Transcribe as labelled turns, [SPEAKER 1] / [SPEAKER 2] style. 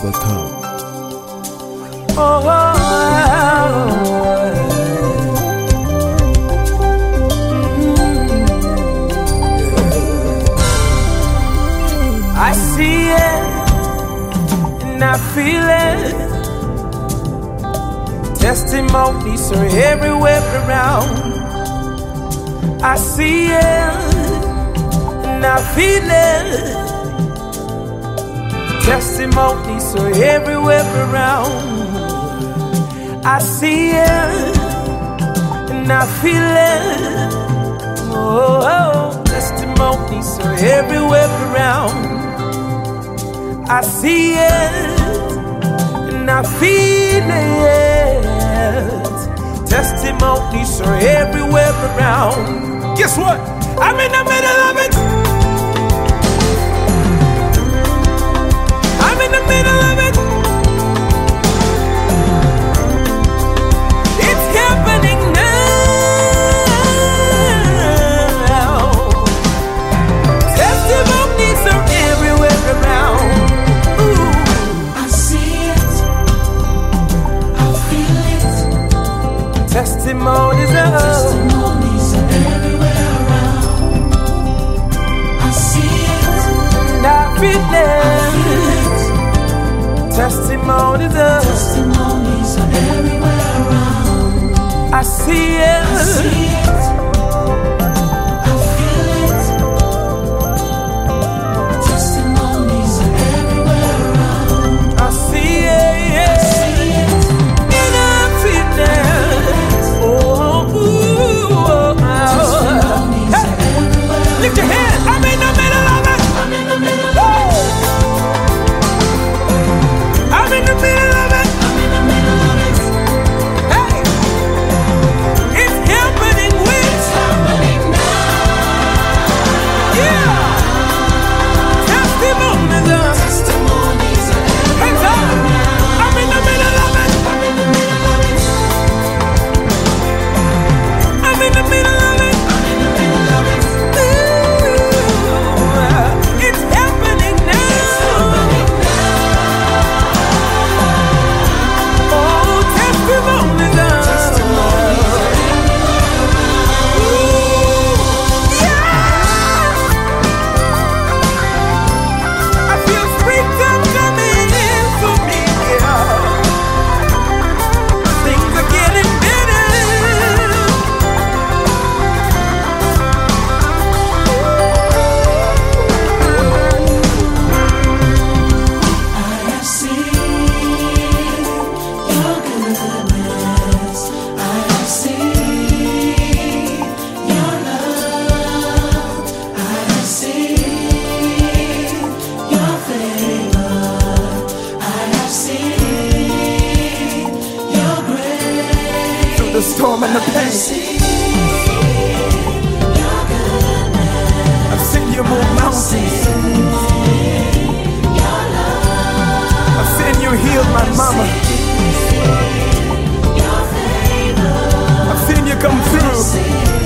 [SPEAKER 1] overcome.
[SPEAKER 2] Oh, I see it and I feel it. Testimonies are everywhere around. I see it and I feel it. Testimonies are everywhere around. I see it and I feel it. Oh, testimonies are everywhere around. I see it and I feel it. Testimonies are everywhere around. Guess what? I'm in the middle of it. I'm in the middle of it. It's happening now. Testimonies are everywhere around. Ooh.
[SPEAKER 3] I see it. I feel it.
[SPEAKER 2] Testimonies are
[SPEAKER 3] everywhere around. I see it.
[SPEAKER 2] And I feel it. Testimonies are
[SPEAKER 3] everywhere around.
[SPEAKER 2] I see it.
[SPEAKER 3] I see it. I feel it. Testimonies are everywhere around.
[SPEAKER 2] I see it. And I feel it. Oh, ooh,
[SPEAKER 3] Testimonies are everywhere.
[SPEAKER 2] Lift your hand. I'm in the middle of it.
[SPEAKER 3] I'm in the middle of it.
[SPEAKER 2] I'm in the middle of it.
[SPEAKER 3] I'm in the middle of it.
[SPEAKER 2] Hey, it's happening with.
[SPEAKER 3] It's happening now.
[SPEAKER 2] Yeah. Testimonies are.
[SPEAKER 3] Testimonies are
[SPEAKER 2] Hands up. I'm in the middle of it.
[SPEAKER 3] I'm in the middle of it.
[SPEAKER 2] I'm in the middle of it.
[SPEAKER 3] I'm in the middle of it.
[SPEAKER 2] Ooh, it's happening now.
[SPEAKER 3] It's happening
[SPEAKER 2] Oh, testimonies are.
[SPEAKER 3] Testimonies are
[SPEAKER 2] Ooh, yeah. I feel freedom coming in for me. Yeah. Things are getting better.
[SPEAKER 3] I have seen your goodness. I have seen your love. I have seen your favor. I have seen your grace.
[SPEAKER 1] Through the storm and the
[SPEAKER 3] I have
[SPEAKER 1] pain,
[SPEAKER 3] seen your goodness.
[SPEAKER 1] I've seen you move mountains.
[SPEAKER 3] Your love.
[SPEAKER 1] I've seen you heal my mama.
[SPEAKER 3] Your favor.
[SPEAKER 1] I've seen you come through.